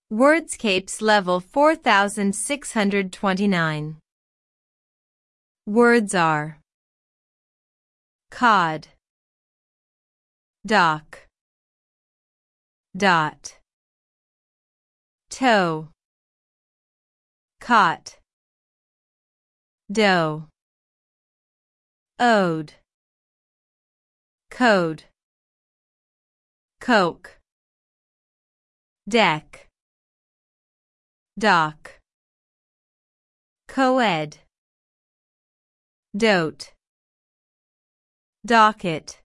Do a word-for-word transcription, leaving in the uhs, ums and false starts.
Wordscapes level four thousand six hundred twenty-nine. Words are cod, dock, dot, toe, cot, dough, ode, code, coke, deck, dock, coed, dote, docket.